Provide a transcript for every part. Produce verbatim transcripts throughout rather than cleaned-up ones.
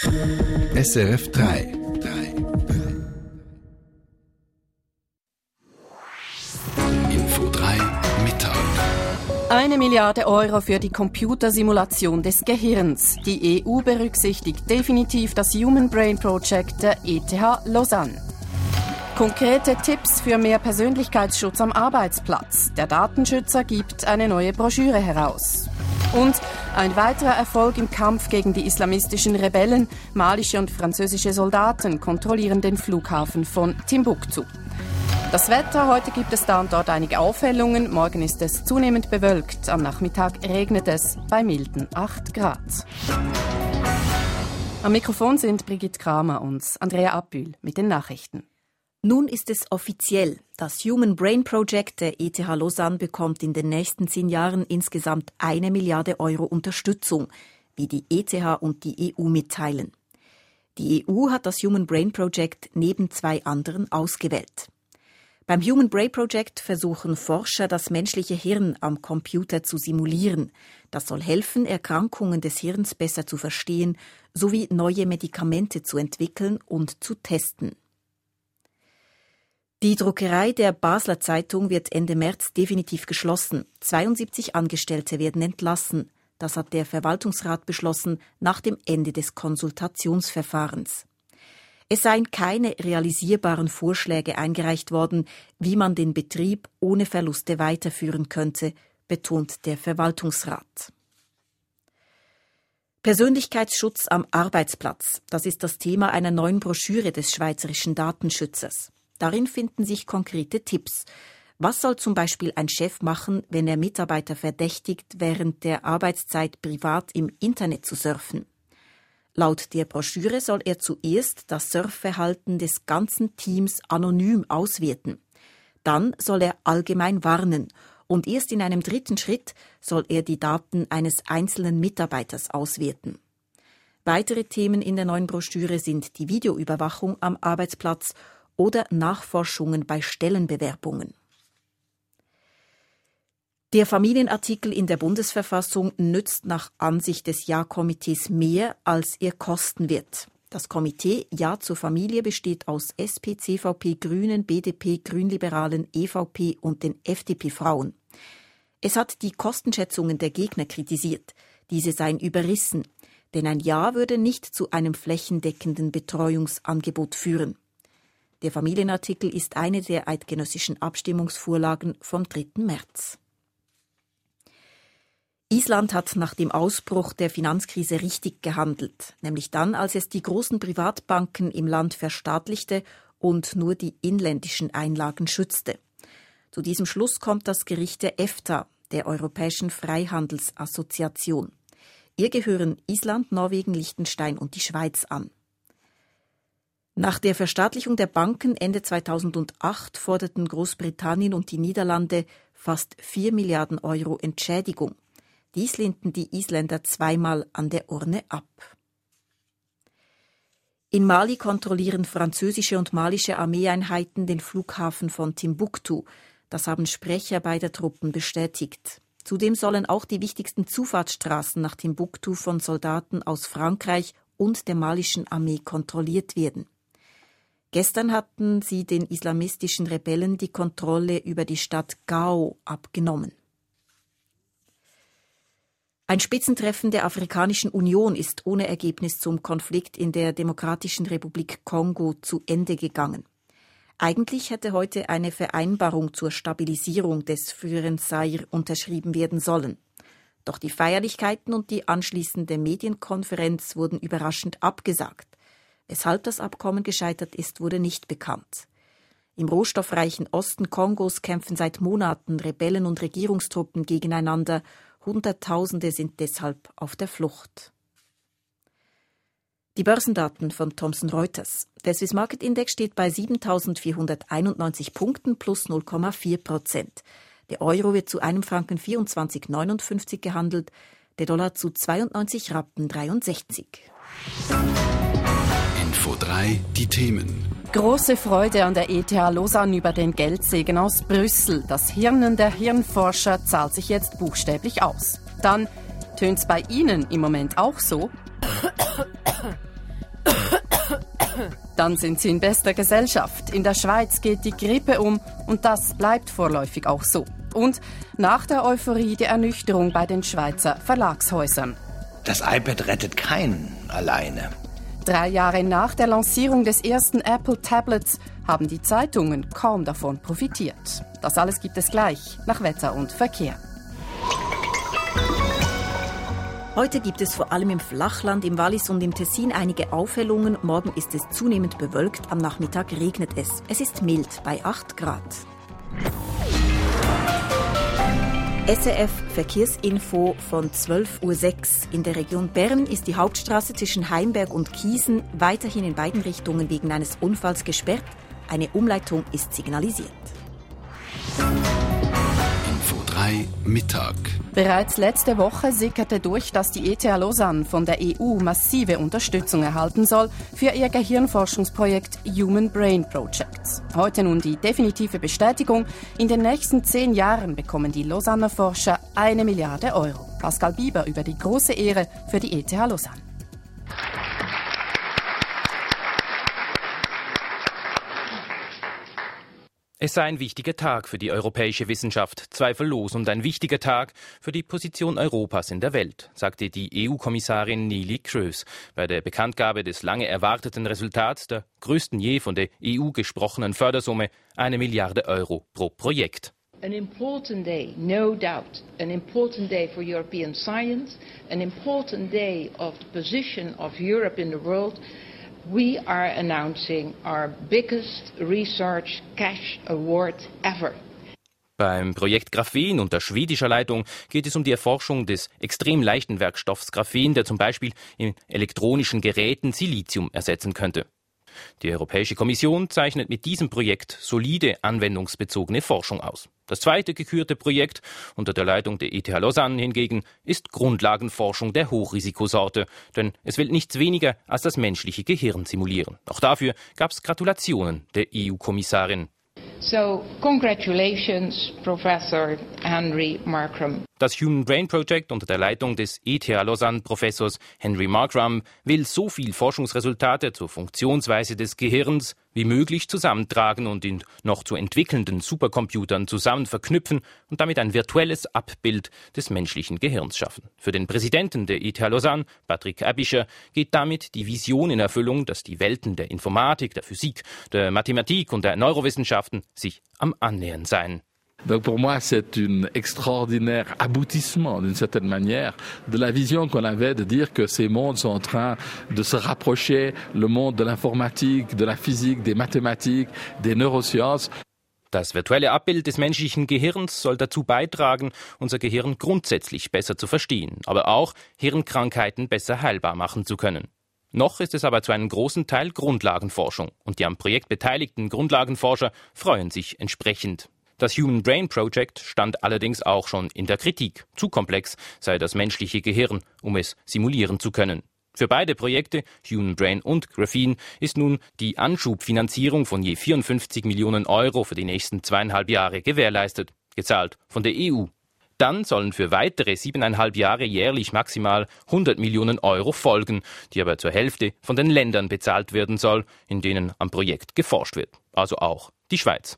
S R F drei. Info drei Mittag. Eine Milliarde Euro für die Computersimulation des Gehirns. Die E U berücksichtigt definitiv das Human Brain Project der E T H Lausanne. Konkrete Tipps für mehr Persönlichkeitsschutz am Arbeitsplatz. Der Datenschützer gibt eine neue Broschüre heraus. Und ein weiterer Erfolg im Kampf gegen die islamistischen Rebellen. Malische und französische Soldaten kontrollieren den Flughafen von Timbuktu. Das Wetter, heute gibt es da und dort einige Aufhellungen. Morgen ist es zunehmend bewölkt. Am Nachmittag regnet es bei milden acht Grad. Am Mikrofon sind Brigitte Kramer und Andrea Abbühl mit den Nachrichten. Nun ist es offiziell. Das Human Brain Project der E T H Lausanne bekommt in den nächsten zehn Jahren insgesamt eine Milliarde Euro Unterstützung, wie die E T H und die E U mitteilen. Die E U hat das Human Brain Project neben zwei anderen ausgewählt. Beim Human Brain Project versuchen Forscher, das menschliche Hirn am Computer zu simulieren. Das soll helfen, Erkrankungen des Hirns besser zu verstehen, sowie neue Medikamente zu entwickeln und zu testen. Die Druckerei der Basler Zeitung wird Ende März definitiv geschlossen. zweiundsiebzig Angestellte werden entlassen. Das hat der Verwaltungsrat beschlossen nach dem Ende des Konsultationsverfahrens. Es seien keine realisierbaren Vorschläge eingereicht worden, wie man den Betrieb ohne Verluste weiterführen könnte, betont der Verwaltungsrat. Persönlichkeitsschutz am Arbeitsplatz. Das ist das Thema einer neuen Broschüre des schweizerischen Datenschützers. Darin finden sich konkrete Tipps. Was soll zum Beispiel ein Chef machen, wenn er Mitarbeiter verdächtigt, während der Arbeitszeit privat im Internet zu surfen? Laut der Broschüre soll er zuerst das Surfverhalten des ganzen Teams anonym auswerten. Dann soll er allgemein warnen und erst in einem dritten Schritt soll er die Daten eines einzelnen Mitarbeiters auswerten. Weitere Themen in der neuen Broschüre sind die Videoüberwachung am Arbeitsplatz oder Nachforschungen bei Stellenbewerbungen. Der Familienartikel in der Bundesverfassung nützt nach Ansicht des Ja-Komitees mehr, als er kosten wird. Das Komitee Ja zur Familie besteht aus S P, C V P, Grünen, B D P, Grünliberalen, E V P und den F D P-Frauen. Es hat die Kostenschätzungen der Gegner kritisiert. Diese seien überrissen, denn ein Ja würde nicht zu einem flächendeckenden Betreuungsangebot führen. Der Familienartikel ist eine der eidgenössischen Abstimmungsvorlagen vom dritten März. Island hat nach dem Ausbruch der Finanzkrise richtig gehandelt, nämlich dann, als es die großen Privatbanken im Land verstaatlichte und nur die inländischen Einlagen schützte. Zu diesem Schluss kommt das Gericht der EFTA, der Europäischen Freihandelsassoziation. Ihr gehören Island, Norwegen, Liechtenstein und die Schweiz an. Nach der Verstaatlichung der Banken Ende zweitausendacht forderten Großbritannien und die Niederlande fast vier Milliarden Euro Entschädigung. Dies lehnten die Isländer zweimal an der Urne ab. In Mali kontrollieren französische und malische Armeeeinheiten den Flughafen von Timbuktu. Das haben Sprecher beider Truppen bestätigt. Zudem sollen auch die wichtigsten Zufahrtsstraßen nach Timbuktu von Soldaten aus Frankreich und der malischen Armee kontrolliert werden. Gestern hatten sie den islamistischen Rebellen die Kontrolle über die Stadt Gao abgenommen. Ein Spitzentreffen der Afrikanischen Union ist ohne Ergebnis zum Konflikt in der Demokratischen Republik Kongo zu Ende gegangen. Eigentlich hätte heute eine Vereinbarung zur Stabilisierung des früheren Zaire unterschrieben werden sollen. Doch die Feierlichkeiten und die anschließende Medienkonferenz wurden überraschend abgesagt. Weshalb das Abkommen gescheitert ist, wurde nicht bekannt. Im rohstoffreichen Osten Kongos kämpfen seit Monaten Rebellen und Regierungstruppen gegeneinander. Hunderttausende sind deshalb auf der Flucht. Die Börsendaten von Thomson Reuters. Der Swiss Market Index steht bei siebentausendvierhunderteinundneunzig Punkten plus null Komma vier Prozent. Der Euro wird zu einem Franken vierundzwanzig Komma neunundfünfzig gehandelt, der Dollar zu zweiundneunzig Rappen dreiundsechzig. Info drei, die Themen. Große Freude an der E T H Lausanne über den Geldsegen aus Brüssel. Das Hirnen der Hirnforscher zahlt sich jetzt buchstäblich aus. Dann tönt's bei Ihnen im Moment auch so? dann sind sie in bester Gesellschaft. In der Schweiz geht die Grippe um und das bleibt vorläufig auch so. Und nach der Euphorie die Ernüchterung bei den Schweizer Verlagshäusern. Das iPad rettet keinen alleine. Drei Jahre nach der Lancierung des ersten Apple Tablets haben die Zeitungen kaum davon profitiert. Das alles gibt es gleich nach Wetter und Verkehr. Heute gibt es vor allem im Flachland, im Wallis und im Tessin einige Aufhellungen. Morgen ist es zunehmend bewölkt, am Nachmittag regnet es. Es ist mild bei acht Grad. S R F Verkehrsinfo von zwölf Uhr sechs. In der Region Bern ist die Hauptstraße zwischen Heimberg und Kiesen weiterhin in beiden Richtungen wegen eines Unfalls gesperrt. Eine Umleitung ist signalisiert. Info drei Mittag. Bereits letzte Woche sickerte durch, dass die E T H Lausanne von der E U massive Unterstützung erhalten soll für ihr Gehirnforschungsprojekt Human Brain Project. Heute nun die definitive Bestätigung. In den nächsten zehn Jahren bekommen die Lausanner Forscher eine Milliarde Euro. Pascal Bieber über die große Ehre für die E T H Lausanne. Es sei ein wichtiger Tag für die europäische Wissenschaft, zweifellos, und ein wichtiger Tag für die Position Europas in der Welt, sagte die E U-Kommissarin Neelie Kroes bei der Bekanntgabe des lange erwarteten Resultats der größten je von der E U gesprochenen Fördersumme, eine Milliarde Euro pro Projekt. An important day, no doubt, an important day for European science, an important day of the position of Europe in the world. We are announcing our biggest research cash award ever. Beim Projekt Graphen unter schwedischer Leitung geht es um die Erforschung des extrem leichten Werkstoffs Graphen, der zum Beispiel in elektronischen Geräten Silizium ersetzen könnte. Die Europäische Kommission zeichnet mit diesem Projekt solide anwendungsbezogene Forschung aus. Das zweite gekürte Projekt unter der Leitung der E T H Lausanne hingegen ist Grundlagenforschung der Hochrisikosorte, denn es will nichts weniger als das menschliche Gehirn simulieren. Auch dafür gab es Gratulationen der E U-Kommissarin. So, congratulations, Professor Henry Markram. Das Human Brain Project unter der Leitung des E T H Lausanne Professors Henry Markram will so viel Forschungsresultate zur Funktionsweise des Gehirns wie möglich zusammentragen und in noch zu entwickelnden Supercomputern zusammen verknüpfen und damit ein virtuelles Abbild des menschlichen Gehirns schaffen. Für den Präsidenten der E T H Lausanne, Patrick Abischer, geht damit die Vision in Erfüllung, dass die Welten der Informatik, der Physik, der Mathematik und der Neurowissenschaften sich am Annähern seien. Donc pour moi, c'est un extraordinaire aboutissement, d'une certaine manière, de la vision qu'on avait de dire que ces mondes sont en train de se rapprocher, le monde de l'informatique, de la physique, des mathématiques, des neurosciences. Das virtuelle Abbild des menschlichen Gehirns soll dazu beitragen, unser Gehirn grundsätzlich besser zu verstehen, aber auch Hirnkrankheiten besser heilbar machen zu können. Noch ist es aber zu einem großen Teil Grundlagenforschung und die am Projekt beteiligten Grundlagenforscher freuen sich entsprechend. Das Human Brain Project stand allerdings auch schon in der Kritik. Zu komplex sei das menschliche Gehirn, um es simulieren zu können. Für beide Projekte, Human Brain und Graphen, ist nun die Anschubfinanzierung von je vierundfünfzig Millionen Euro für die nächsten zweieinhalb Jahre gewährleistet, gezahlt von der E U. Dann sollen für weitere siebeneinhalb Jahre jährlich maximal hundert Millionen Euro folgen, die aber zur Hälfte von den Ländern bezahlt werden soll, in denen am Projekt geforscht wird. Also auch die Schweiz.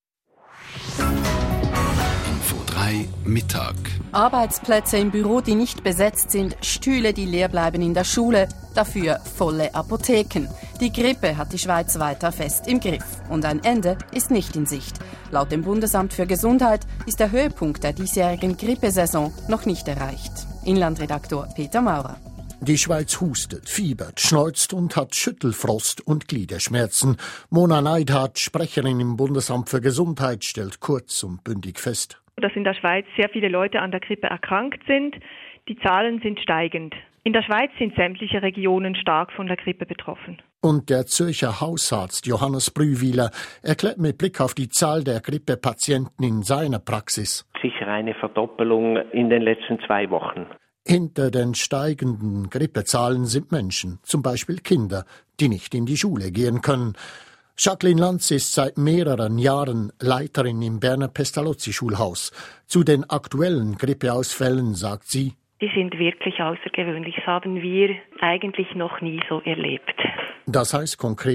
Info drei Mittag. Arbeitsplätze im Büro, die nicht besetzt sind, Stühle, die leer bleiben in der Schule, dafür volle Apotheken. Die Grippe hat die Schweiz weiter fest im Griff und ein Ende ist nicht in Sicht. Laut dem Bundesamt für Gesundheit ist der Höhepunkt der diesjährigen Grippesaison noch nicht erreicht. Inlandredaktor Peter Maurer. Die Schweiz hustet, fiebert, schneuzt und hat Schüttelfrost und Gliederschmerzen. Mona Neidhardt, Sprecherin im Bundesamt für Gesundheit, stellt kurz und bündig fest: Dass in der Schweiz sehr viele Leute an der Grippe erkrankt sind. Die Zahlen sind steigend. In der Schweiz sind sämtliche Regionen stark von der Grippe betroffen. Und der Zürcher Hausarzt Johannes Brühwiler erklärt mit Blick auf die Zahl der Grippepatienten in seiner Praxis: Sicher eine Verdoppelung in den letzten zwei Wochen. Hinter den steigenden Grippezahlen sind Menschen, zum Beispiel Kinder, die nicht in die Schule gehen können. Jacqueline Lanz ist seit mehreren Jahren Leiterin im Berner Pestalozzi-Schulhaus. Zu den aktuellen Grippeausfällen sagt sie: Die sind wirklich außergewöhnlich. Das haben wir eigentlich noch nie so erlebt. Das heißt konkret: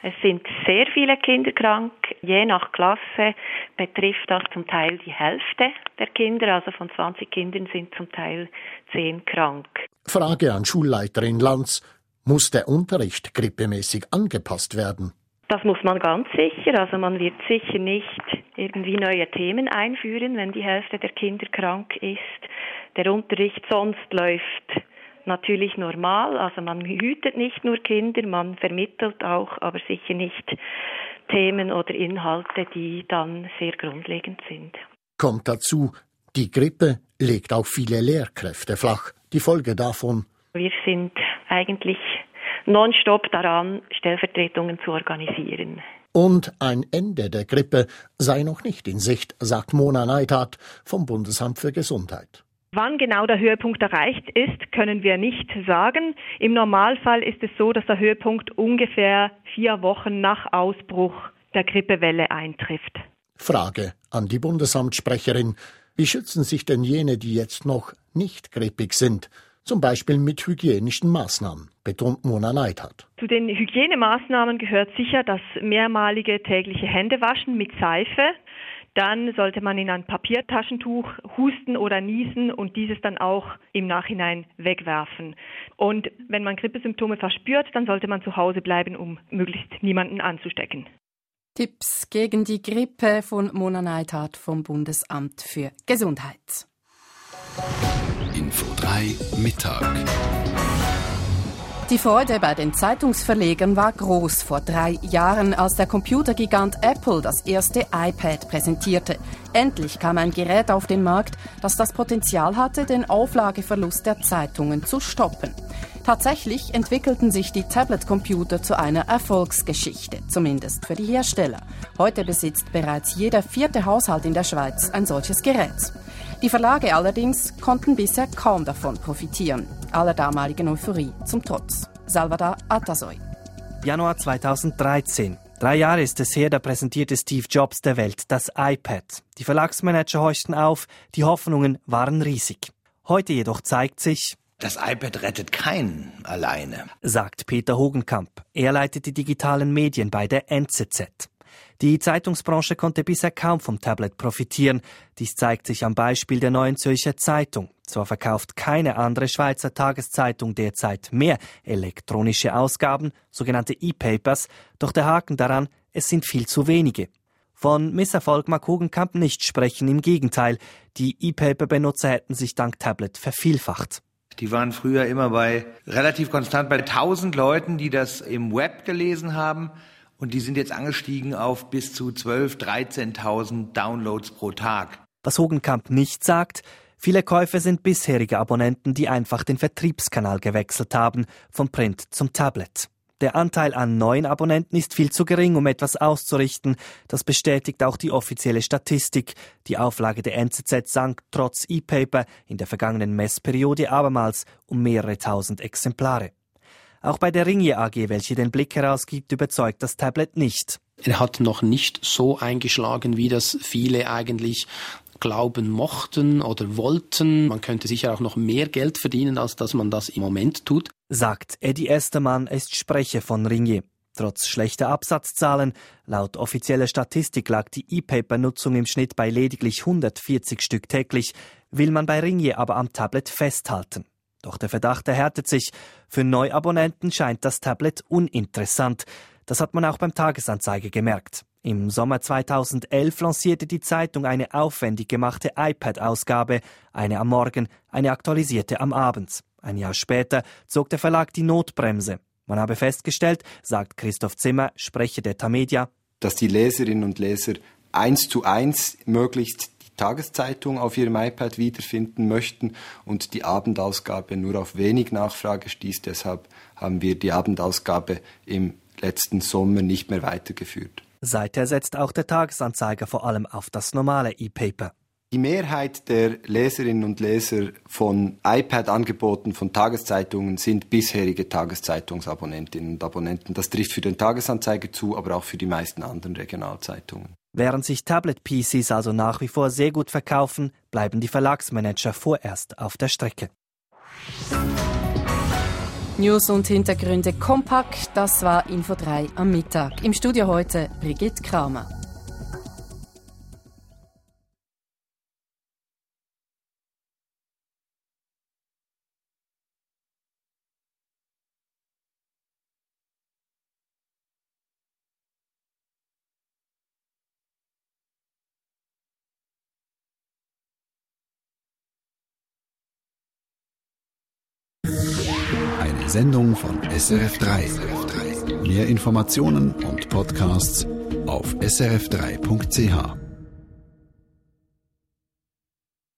Es sind sehr viele Kinder krank. Je nach Klasse betrifft das zum Teil die Hälfte der Kinder. Also von zwanzig Kindern sind zum Teil zehn krank. Frage an Schulleiterin Lanz: Muss der Unterricht grippemäßig angepasst werden? Das muss man ganz sicher. Also man wird sicher nicht irgendwie neue Themen einführen, wenn die Hälfte der Kinder krank ist. Der Unterricht sonst läuft natürlich normal. Also man hütet nicht nur Kinder, man vermittelt auch, aber sicher nicht Themen oder Inhalte, die dann sehr grundlegend sind. Kommt dazu, die Grippe legt auch viele Lehrkräfte flach. Die Folge davon: Wir sind eigentlich nonstop daran, Stellvertretungen zu organisieren. Und ein Ende der Grippe sei noch nicht in Sicht, sagt Mona Neidhardt vom Bundesamt für Gesundheit. Wann genau der Höhepunkt erreicht ist, können wir nicht sagen. Im Normalfall ist es so, dass der Höhepunkt ungefähr vier Wochen nach Ausbruch der Grippewelle eintrifft. Frage an die Bundesamtssprecherin: Wie schützen sich denn jene, die jetzt noch nicht grippig sind? Zum Beispiel mit hygienischen Maßnahmen, betont Mona Neidhardt. Zu den Hygienemaßnahmen gehört sicher das mehrmalige tägliche Händewaschen mit Seife. Dann sollte man in ein Papiertaschentuch husten oder niesen und dieses dann auch im Nachhinein wegwerfen. Und wenn man Grippesymptome verspürt, dann sollte man zu Hause bleiben, um möglichst niemanden anzustecken. Tipps gegen die Grippe von Mona Neidhardt vom Bundesamt für Gesundheit. Info drei Mittag. Die Freude bei den Zeitungsverlegern war groß vor drei Jahren, als der Computergigant Apple das erste iPad präsentierte. Endlich kam ein Gerät auf den Markt, das das Potenzial hatte, den Auflageverlust der Zeitungen zu stoppen. Tatsächlich entwickelten sich die Tablet-Computer zu einer Erfolgsgeschichte, zumindest für die Hersteller. Heute besitzt bereits jeder vierte Haushalt in der Schweiz ein solches Gerät. Die Verlage allerdings konnten bisher kaum davon profitieren, aller damaligen Euphorie zum Trotz. Salvador Atasoy. Januar zweitausenddreizehn. Drei Jahre ist es her, da präsentierte Steve Jobs der Welt das iPad. Die Verlagsmanager horchten auf, die Hoffnungen waren riesig. Heute jedoch zeigt sich: Das iPad rettet keinen alleine, sagt Peter Hogenkamp. Er leitet die digitalen Medien bei der N Z Z. Die Zeitungsbranche konnte bisher kaum vom Tablet profitieren. Dies zeigt sich am Beispiel der Neuen Zürcher Zeitung. Zwar verkauft keine andere Schweizer Tageszeitung derzeit mehr elektronische Ausgaben, sogenannte E-Papers, doch der Haken daran: es sind viel zu wenige. Von Misserfolg mag Hogenkamp nicht sprechen, im Gegenteil. Die E-Paper-Benutzer hätten sich dank Tablet vervielfacht. Die waren früher immer bei relativ konstant bei tausend Leuten, die das im Web gelesen haben. Und die sind jetzt angestiegen auf bis zu zwölftausend, dreizehntausend Downloads pro Tag. Was Hogenkamp nicht sagt: viele Käufer sind bisherige Abonnenten, die einfach den Vertriebskanal gewechselt haben, vom Print zum Tablet. Der Anteil an neuen Abonnenten ist viel zu gering, um etwas auszurichten. Das bestätigt auch die offizielle Statistik. Die Auflage der N Z Z sank trotz E-Paper in der vergangenen Messperiode abermals um mehrere tausend Exemplare. Auch bei der Ringier A G, welche den Blick herausgibt, überzeugt das Tablet nicht. Er hat noch nicht so eingeschlagen, wie das viele eigentlich glauben mochten oder wollten. Man könnte sicher auch noch mehr Geld verdienen, als dass man das im Moment tut, sagt Eddie Estermann, er ist Sprecher von Ringier. Trotz schlechter Absatzzahlen, laut offizieller Statistik lag die E-Paper-Nutzung im Schnitt bei lediglich hundertvierzig Stück täglich, will man bei Ringier aber am Tablet festhalten. Doch der Verdacht erhärtet sich. Für Neuabonnenten scheint das Tablet uninteressant. Das hat man auch beim Tagesanzeiger gemerkt. Im Sommer zweitausendelf lancierte die Zeitung eine aufwendig gemachte iPad-Ausgabe, eine am Morgen, eine aktualisierte am Abend. Ein Jahr später zog der Verlag die Notbremse. Man habe festgestellt, sagt Christoph Zimmer, Sprecher der Tamedia, dass die Leserinnen und Leser eins zu eins möglichst Tageszeitung auf ihrem iPad wiederfinden möchten und die Abendausgabe nur auf wenig Nachfrage stieß. Deshalb haben wir die Abendausgabe im letzten Sommer nicht mehr weitergeführt. Seither setzt auch der Tagesanzeiger vor allem auf das normale E-Paper. Die Mehrheit der Leserinnen und Leser von iPad-Angeboten von Tageszeitungen sind bisherige Tageszeitungsabonnentinnen und Abonnenten. Das trifft für den Tagesanzeiger zu, aber auch für die meisten anderen Regionalzeitungen. Während sich Tablet-P Cs also nach wie vor sehr gut verkaufen, bleiben die Verlagsmanager vorerst auf der Strecke. News und Hintergründe kompakt, das war Info drei am Mittag. Im Studio heute Brigitte Kramer. Eine Sendung von S R F drei. Mehr Informationen und Podcasts auf s r f drei punkt c h.